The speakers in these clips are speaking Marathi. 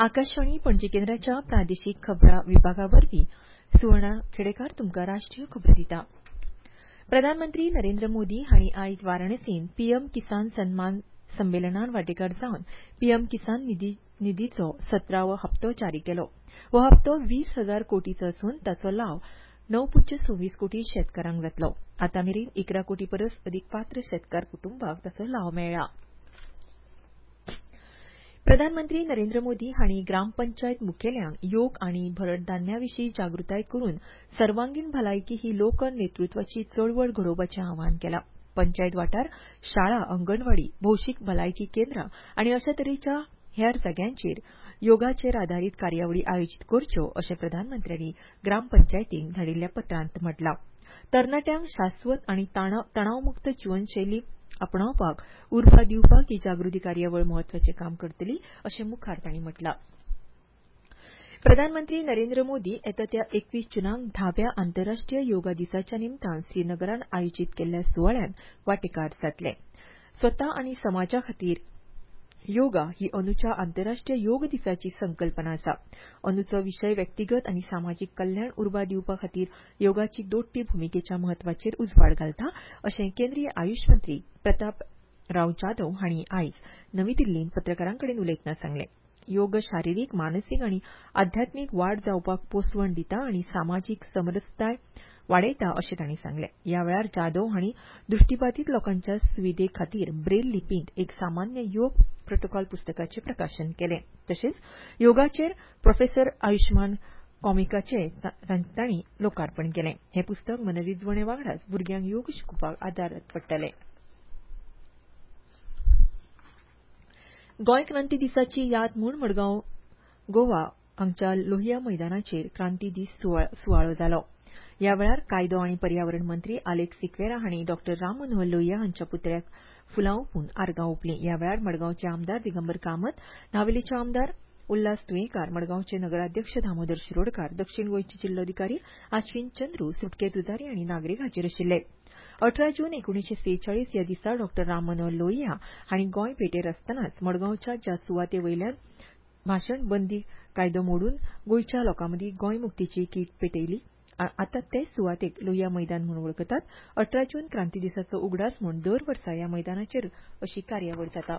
आकाशवाणी पणजी केंद्राच्या प्रादेशीक खबरां विभागावरवीं सुवर्णा खेडेकार तुमकां राष्ट्रीय खबरो दिता. प्रधानमंत्री नरेंद्र मोदी हांणी आयज वाराणसींत पीएम किसान सन्मान संमेलनात वांटेकार जावन पीएम किसान निधीचो 17वो हप्तो जारी केलो. हो हप्तो 20,000 कोटींचो असून ताचो लाव 9.26 कोटी शेतकारांक जातलो. आतामेरेन 11 कोटी परस अदीक पात्र शेतकार कुटुंबांक ताचो लाव मेळ्ळा. प्रधानमंत्री नरेंद्र मोदी हांणी ग्रामपंचायत मुखेल्यांक योग आनी भरडधान्यांविशीं जागृताय करून सर्वांगीण भलायकी ही लोक नेतृत्वाची चळवळ घडोवपाचें आवाहन केलां. पंचायत वाठार, शाळा, अंगणवाडी, भौशीक भलायकी केंद्रां आनी अशा तरेच्या हेर जाग्यांचेर योगाचेर आदारीत कार्यावळी आयोजीत करच्यो अशें प्रधानमंत्र्यांनी ग्रामपंचायतींक धाडिल्ल्या पत्रांत म्हटलां. तरणाट्यांक शाश्वत आनी तणावमुक्त जीवनशैली आपणावपाक उर्बा दिवपाक ही जागृती कार्यावळ म्हत्वाचें काम करतली अशें मुखार तांणी म्हटलां. प्रधानमंत्री नरेंद्र मोदी येता त्या 21 जूनाक 10व्या आंतरराष्ट्रीय योगा दिसाच्या निमतान श्रीनगरांत आयोजीत केल्ल्या सुवाळ्यांत वांटेकार जातले. स्वता आनी समाजा खातीर योगा ही अंदूच्या आंतरराष्ट्रीय योग दिसाची संकल्पना आसा. अंदूचो विशय व्यक्तिगत आनी सामाजीक कल्याण उर्बा दिवपा खातीर योगाची दोट्टी भुमिकेच्या म्हत्वाचेर उजवाड घालता अशें केंद्रीय आयुष मंत्री प्रतापराव जाधव हांणी आयज नवी दिल्लींत पत्रकारांकडेन उलयतना सांगलें. योग शारिरीक, मानसीक आनी आध्यात्मीक वाड जावपाक पोसवण दिता आनी सामाजीक समरसताय वाडयता अशें तांणी सांगलें. ह्या वेळार जाधव हांणी दृश्टीबाधित लोकांच्या सुविधे खातीर ब्रेल लिपींत एक सामान्य योग प्रोटोकॉल पुस्तकाचें प्रकाशन केलें. तशेंच योगाचेर प्रोफेसर आयुष्मान कॉमिकाचें तांणी लोकार्पण केलें. हें पुस्तक मनरिजवणे वांगडाच भुरग्यांक योग शिकोवपाक आदार पडटलें. गोंय क्रांती दिसाची याद म्हूण मडगांव, गोवा हांगच्या लोहिया मैदानाचेर क्रांती दीस सुवाळो जालो. ह्या वेळार कायदो आनी पर्यावरण मंत्री आलेक्स सिक्वेरा हांणी डॉ. राम मनोहर लोहिया हांच्या पुतळ्याक फुलां ओंपून आर्गां ओंपलीं. ह्या वेळार मडगांवचे आमदार दिगंबर कामत, नावेलीचे आमदार उल्हास तुयेंकार, मडगांवचे नगराध्यक्ष दामोदर शिरोडकार, दक्षिण गोंयचे जिल्लोधिकारी आश्विन चंद्रू, सुटके झुजारी आनी नागरीक हाजीर आशिल्ले. 18 जून 1946 ह्या दिसा डॉ. राम मनोहर लोहिया हांणी गोंय भेटेर आसतनाच मडगांवच्या ज्या सुवाते वयल्यान भाशण बंदी कायदो मोडून गोंयच्या लोकांमदीं गोंय मुक्तीची कीट पेटयली, आतां तेच सुवातेक लोहिया मैदान म्हूण वळखतात. 18 जून क्रांती दिसाचो उगडास म्हूण दर वर्सा ह्या मैदानाचेर अशी कार्यावळ जाता.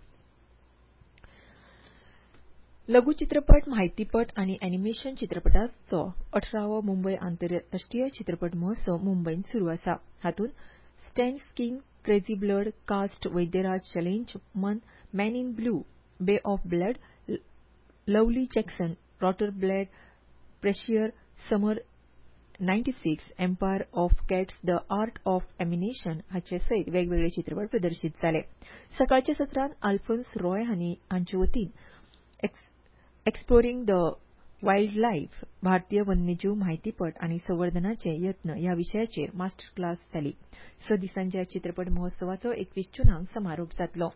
लघु चित्रपट, म्हायतीपट आनी एनिमेशन चित्रपटांचो 18वो मुंबय आंतरराष्ट्रीय चित्रपट महोत्सव मुंबयंत सुरू आसा. हातूंत stan skiing, crazy blood, cast, वैद्यराज challenge, man in blue, bay of blood, lovely Jackson, rotter blood, pressure, summer 96, empire of cats, the art of emanation हाचे सयत वेगवेगळे चित्रपट प्रदर्शीत जाले. सकाळच्या सत्रांत आल्फोन्स रॉय हांचे वतीन एक्सप्लोरिंग द वायल्ड लायफ, भारतीय वन्यजीव म्हायतीपट आनी संवर्धनाचे यत्न ह्या विशयाचेर मास्टर क्लास जाली. 6 दिसांच्या चित्रपट महोत्सवाचो 21 जूनाक समारोप जातलो.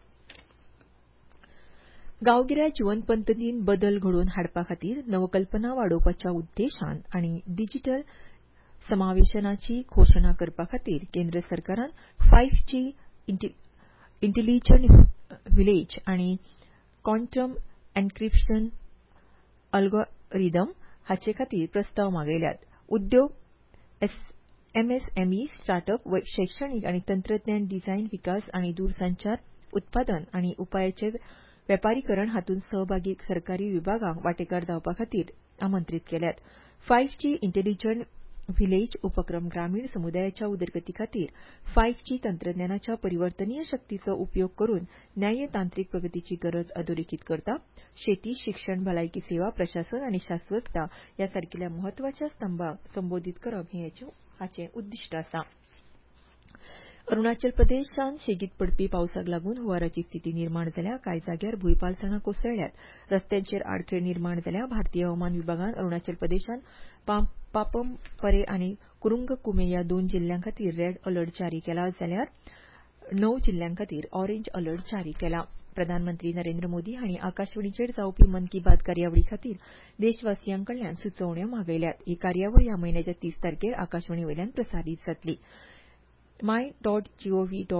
गांवगिऱ्या जीवन पद्दतींत बदल घडोवन हाडपा खातीर नवकल्पना वाडोवपाच्या उद्देशान आनी डिजिटल समावेशनाची घोशणा करपा खातीर केंद्र सरकारान 5G इंटेलिजंट विलेज आनी क्वांटम एन्क्रिप्शन अल्गोरिदम हाचे खातीर प्रस्ताव मागयल्यात. उद्योग, एमएसएमई, स्टार्टअप, शैक्षणिक आनी तंत्रज्ञान डिझायन विकास आनी दूरसंचार उत्पादन आनी उपायाचें वेपारीकरण हातूंत सहभागी सरकारी विभागांक वांटेकार जावपा खातीर आमंत्रीत केल्यात. 5G इंटेलिजंट व्हिलेज उपक्रम ग्रामीण समुदायाच्या उदरगती खातीर 5G तंत्रज्ञानाच्या परिवर्तनीय शक्तीचो उपयोग करून न्याय तांत्रीक प्रगतीची गरज अधोरेखित करता. शेती, शिक्षण, भलायकी सेवा, प्रशासन आनी शाश्वतता ह्या सारकिल्या म्हत्वाच्या स्तंभांक संबोधीत करप हें हाचें उद्दिश्ट आसा. अरुणाचल प्रदेशांत शेगीत पडपी पावसाक लागून हुंवाराची स्थिती निर्माण जाल्या. कांय जाग्यार भुंयपालसणां कोसळ्ळ्यात. रस्त्यांचेर आडखळ निर्माण जाल्या. भारतीय हवामान विभागान अरुणाचल प्रदेशांत पापम परे आनी कुरुंग कुमे ह्या 2 जिल्ह्यां खातीर रेड अलर्ट जारी केला जाल्यार 9 जिल्ह्यां खातीर ऑरेंज अलर्ट जारी केला. प्रधानमंत्री नरेंद्र मोदी हांणी आकाशवाणीचेर जावपी मन की बात कार्यावळी खातीर देशवासियां कडल्यान सुचोवण्यो मागयल्यात. ही कार्यावळ ह्या म्हयन्याच्या 30 तारखेर आकाशवाणी वयल्यान प्रसारीत जातली.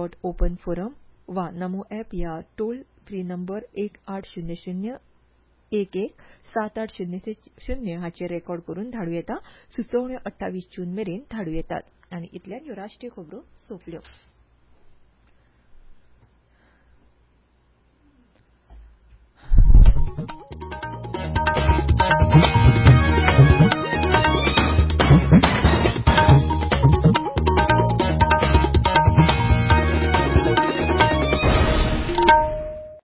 my.gov.open forum वा नमो ॲप ह्या टोल फ्री नंबर 1800 11-7800 हाचेर रेकॉर्ड करून धाडूं येता. सुचोवण्यो 28 जून मेरेन धाडूं येतात. आनी इतल्यान ह्यो राष्ट्रीय खबरो सोंपल्यो.